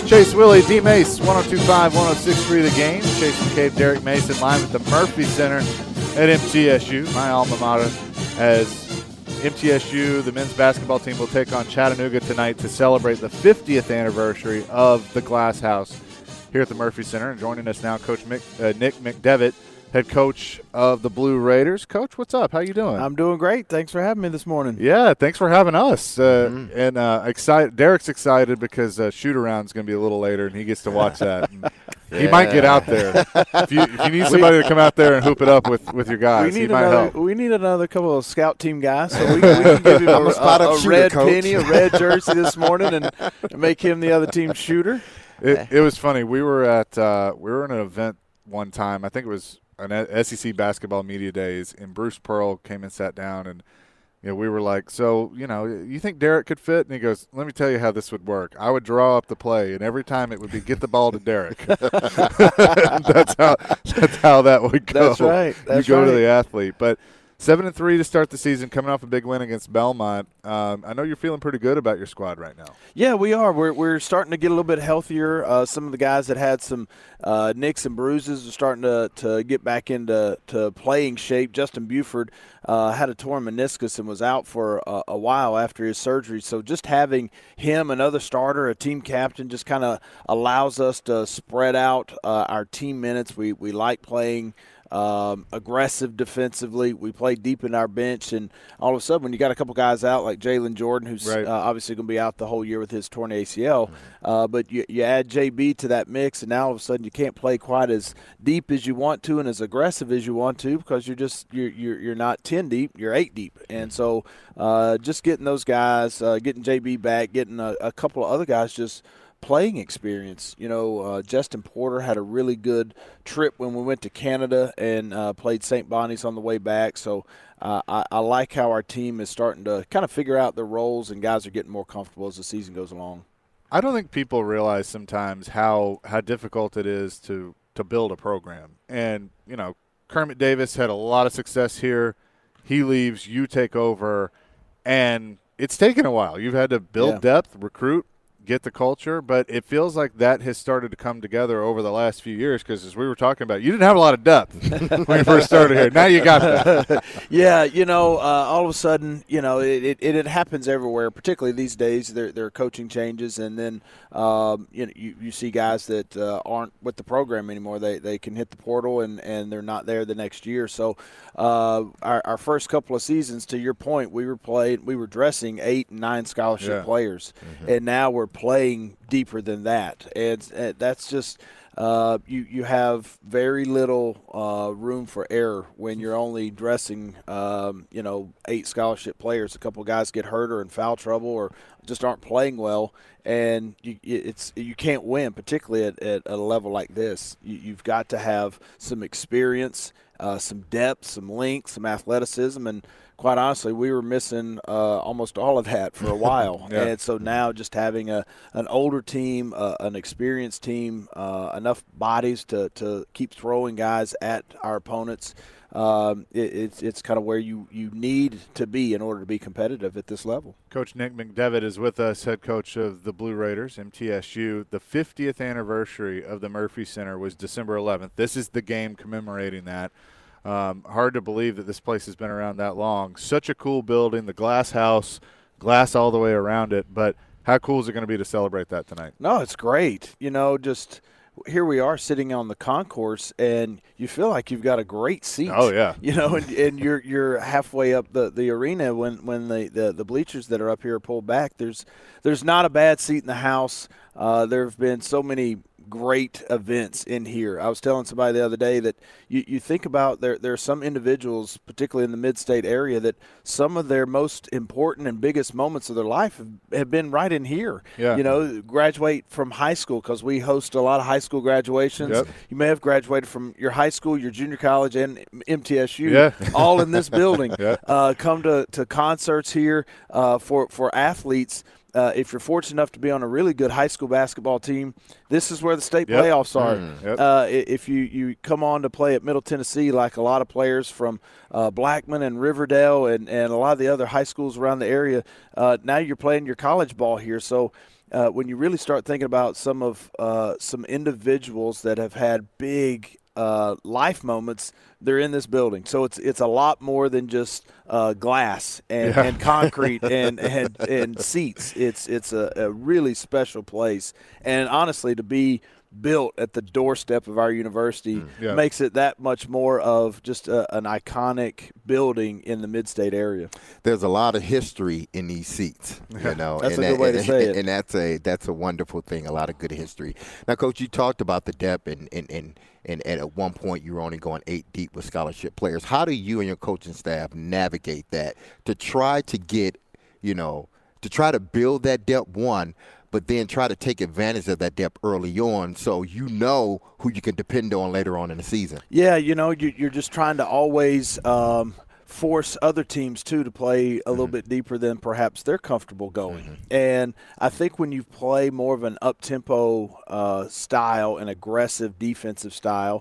Chase Willie, D. Mace, 102.5, 106.3 The Game. Chase McCabe, Derek Mason, live at the Murphy Center at MTSU, my alma mater, as MTSU, the men's basketball team, will take on Chattanooga tonight to celebrate the 50th anniversary of the Glass House here at the Murphy Center. And joining us now, Coach Nick McDevitt, head coach of the Blue Raiders. Coach, what's up? How you doing? I'm doing great. Thanks for having me this morning. Yeah, thanks for having us. And excited. Derek's excited because shoot-around is going to be a little later, and he gets to watch that. Yeah. He might get out there. If you need somebody to come out there and hoop it up with your guys, he might help. We need another couple of scout team guys, so we can give him a red penny, a red jersey this morning, and make him the other team's shooter. It was funny. We were at an event one time. I think it was an SEC basketball media days, and Bruce Pearl came and sat down, and we were like, so you think Derek could fit? And he goes, let me tell you how this would work. I would draw up the play, and every time it would be get the ball to Derek. that's how that would go. That's right. You go to the athlete, but 7-3 to start the season, coming off a big win against Belmont. I know you're feeling pretty good about your squad right now. Yeah, we are. We're starting to get a little bit healthier. Some of the guys that had some nicks and bruises are starting to get back into playing shape. Justin Buford had a torn meniscus and was out for a while after his surgery. So just having him, another starter, a team captain, just kind of allows us to spread out our team minutes. We like playing aggressive defensively. We play deep in our bench, and all of a sudden when you got a couple guys out like Jalen Jordan, who's obviously going to be out the whole year with his torn ACL, but you add JB to that mix, and now all of a sudden you can't play quite as deep as you want to and as aggressive as you want to because you're not 10 deep, you're 8 deep. And so just getting those guys, getting JB back, getting a couple of other guys just playing experience. Justin Porter had a really good trip when we went to Canada and played St. Bonnie's on the way back. So I like how our team is starting to kind of figure out their roles, and guys are getting more comfortable as the season goes along. I don't think people realize sometimes how difficult it is to build a program. And, Kermit Davis had a lot of success here. He leaves, you take over, and it's taken a while. You've had to build depth, recruit, get the culture, but it feels like that has started to come together over the last few years because, as we were talking about, you didn't have a lot of depth when you first started here. Now you got that. Yeah, all of a sudden, it happens everywhere, particularly these days. There are coaching changes, and then you see guys that aren't with the program anymore. They can hit the portal, and they're not there the next year. So our first couple of seasons, to your point, we were dressing 8 and 9 scholarship players, and now we're playing deeper than that, and that's just you have very little room for error when you're only dressing 8 scholarship players. A couple of guys get hurt or in foul trouble or just aren't playing well, and you can't win, particularly at a level like this. You've got to have some experience, some depth, some length, some athleticism, and quite honestly, we were missing almost all of that for a while. And so now just having an older team, an experienced team, enough bodies to keep throwing guys at our opponents, it's kind of where you need to be in order to be competitive at this level. Coach Nick McDevitt is with us, head coach of the Blue Raiders, MTSU. The 50th anniversary of the Murphy Center was December 11th. This is the game commemorating that. Hard to believe that this place has been around that long. Such a cool building, the Glass House, glass all the way around it. But how cool is it going to be to celebrate that tonight? No, it's great. Just here we are sitting on the concourse, and you feel like you've got a great seat. Oh, yeah. And you're halfway up the arena when the bleachers that are up here are pulled back. There's not a bad seat in the house. There have been so many great events in here. I was telling somebody the other day that you think about there are some individuals, particularly in the mid-state area, that some of their most important and biggest moments of their life have been right in here. Yeah. Graduate from high school, because we host a lot of high school graduations. Yep. You may have graduated from your high school, your junior college, and MTSU, all in this building. Yeah. Come to concerts here for athletes. if you're fortunate enough to be on a really good high school basketball team, this is where the state playoffs are. If you come on to play at Middle Tennessee, like a lot of players from Blackman and Riverdale and a lot of the other high schools around the area, now you're playing your college ball here. So when you really start thinking about some individuals that have had big life moments, they're in this building. So it's a lot more than just glass and concrete and seats. It's a really special place. And honestly, to be built at the doorstep of our university makes it that much more of just an iconic building in the mid-state area. There's a lot of history in these seats, you know. That's a good way to say it. And that's a wonderful thing, a lot of good history. Now, Coach, you talked about the depth and at one point you were only going 8 deep with scholarship players. How do you and your coaching staff navigate that to try to get, to try to build that depth, one, but then try to take advantage of that depth early on so you know who you can depend on later on in the season? Yeah, you're just trying to always force other teams, too, to play a little bit deeper than perhaps they're comfortable going. And I think when you play more of an up-tempo style, an aggressive defensive style,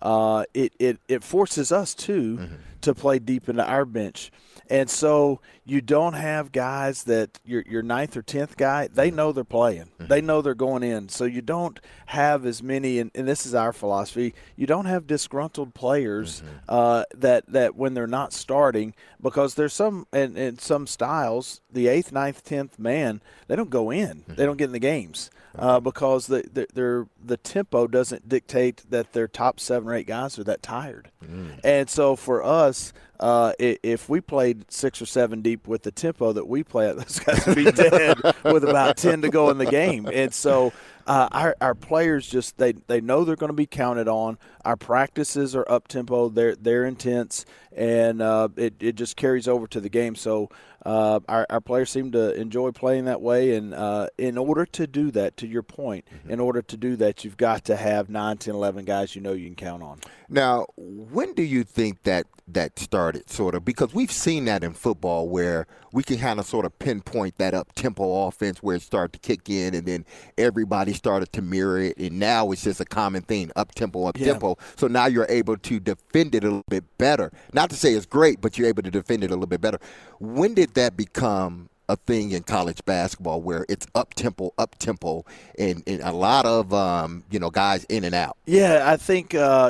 it forces us, too, to play deep into our bench. And so you don't have guys that your ninth or 10th guy, they know they're playing. They know they're going in. So you don't have as many, and this is our philosophy, you don't have disgruntled players that when they're not starting, because there's some, in some styles, the 8th, 9th, 10th man, they don't go in. They don't get in the games because the tempo doesn't dictate that their top 7 or 8 guys are that tired. And so for us, if we played 6 or 7 deep with the tempo that we play at, those guys would be dead with about 10 to go in the game. And so our players just they know they're going to be counted on. Our practices are up tempo, they're intense, and it just carries over to the game. So our players seem to enjoy playing that way. And in order to do that, to your point, in order to do that, you've got to have 9, 10, 11 guys you can count on. Now, when do you think that started, sort of? Because we've seen that in football where we can kind of sort of pinpoint that up-tempo offense where it started to kick in and then everybody started to mirror it, and now it's just a common thing, up-tempo. So now you're able to defend it a little bit better. Not to say it's great, but you're able to defend it a little bit better. When did that become a thing in college basketball where it's up-tempo, and a lot of, guys in and out? Yeah, I think,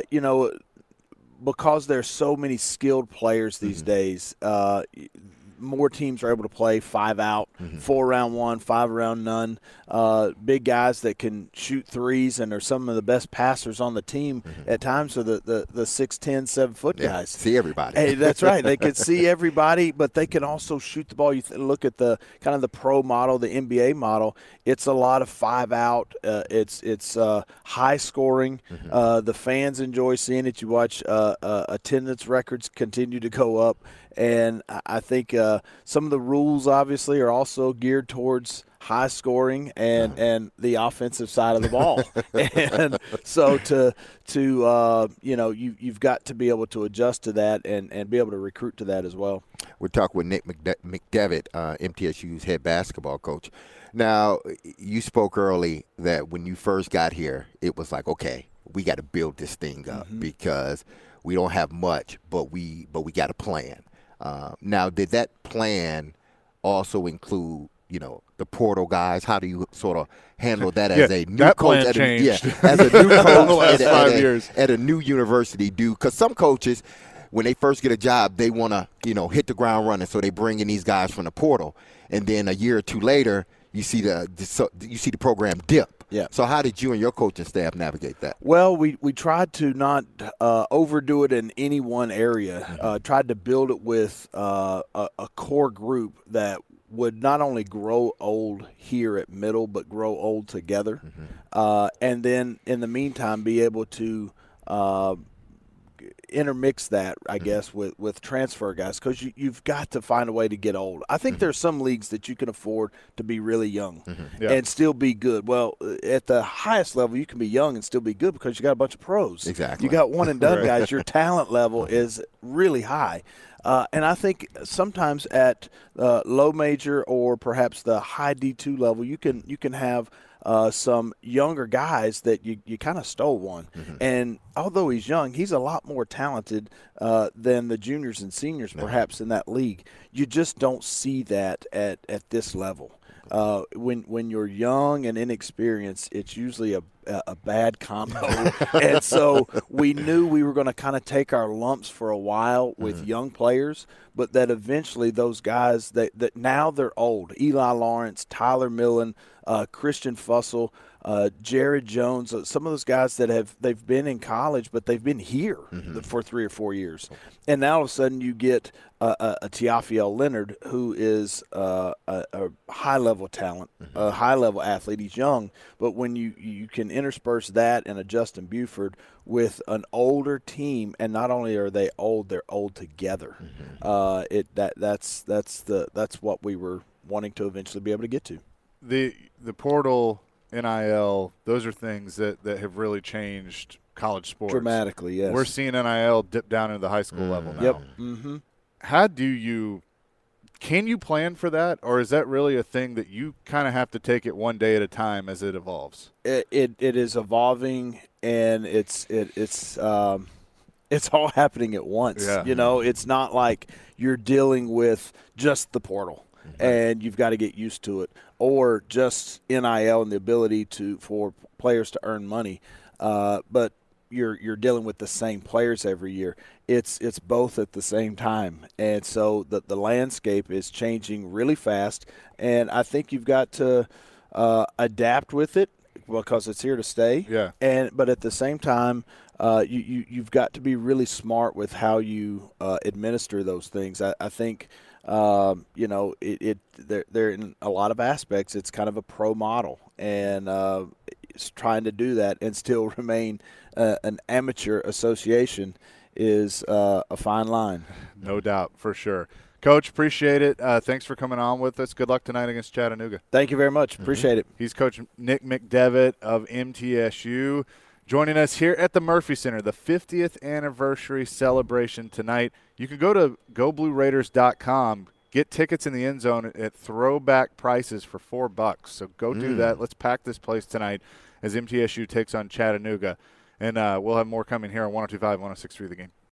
because there's so many skilled players these days, more teams are able to play 5 out, 4 round 1, 5 round none. Big guys that can shoot threes and are some of the best passers on the team at times are the 6'10", 7-foot guys. See everybody. Hey, that's right. They can see everybody, but they can also shoot the ball. You look at the kind of the pro model, the NBA model. It's a lot of 5 out. It's high scoring. The fans enjoy seeing it. You watch attendance records continue to go up. And I think some of the rules, obviously, are also geared towards high scoring and the offensive side of the ball. And so you've got to be able to adjust to that and be able to recruit to that as well. We're talking with Nick McDevitt, MTSU's head basketball coach. Now, you spoke early that when you first got here, it was like, okay, we got to build this thing up because we don't have much, but we got a plan. Now, did that plan also include, the portal guys? How do you sort of handle that as a new coach? As a new coach last 5 years at a new university, because some coaches, when they first get a job, they want to, hit the ground running, so they bring in these guys from the portal, and then a year or two later, you see the program dip. Yeah. So how did you and your coaching staff navigate that? Well, we tried to not overdo it in any one area. Tried to build it with a core group that would not only grow old here at Middle, but grow old together. And then in the meantime, be able to intermix that, I guess, with transfer guys, because you've got to find a way to get old. I think there's some leagues that you can afford to be really young and still be good. Well, at the highest level, you can be young and still be good because you got a bunch of pros. Exactly. You got one and done guys. Your talent level is really high. And I think sometimes at low major or perhaps the high D2 level, you can have some younger guys that you kind of stole one. And although he's young, he's a lot more talented than the juniors and seniors perhaps in that league. You just don't see that at this level. When you're young and inexperienced, it's usually a bad combo. And so we knew we were going to kind of take our lumps for a while with young players, but that eventually those guys that now they're old. Eli Lawrence, Tyler Millen, Christian Fussell, Jared Jones, some of those guys that they've been in college, but they've been here for 3 or 4 years. And now all of a sudden you get a Teophile Leonard, who is a high-level talent, a high-level athlete. He's young, but when you can intersperse that and a Justin Buford with an older team, and not only are they old, they're old together. That's what we were wanting to eventually be able to get to. The portal, NIL, those are things that have really changed college sports dramatically. Yes, we're seeing NIL dip down into the high school level now. Yep. How can you plan for that, or is that really a thing that you kind of have to take it one day at a time as it evolves? It is evolving, and it's all happening at once. Yeah. It's not like you're dealing with just the portal and you've got to get used to it, or just NIL and the ability for players to earn money. But you're dealing with the same players every year. It's both at the same time, and so the landscape is changing really fast. And I think you've got to adapt with it because it's here to stay. Yeah. But at the same time, you've got to be really smart with how you administer those things. I think. They're in a lot of aspects, it's kind of a pro model, and it's trying to do that and still remain an amateur association is a fine line. No doubt, for sure. Coach, appreciate it. Thanks for coming on with us. Good luck tonight against Chattanooga. Thank you very much. Appreciate it. He's Coach Nick McDevitt of MTSU. Joining us here at the Murphy Center, the 50th anniversary celebration tonight. You can go to GoBlueRaiders.com, get tickets in the end zone at throwback prices for $4. So go do that. Let's pack this place tonight as MTSU takes on Chattanooga. And we'll have more coming here on 102.5, 106.3 The Game.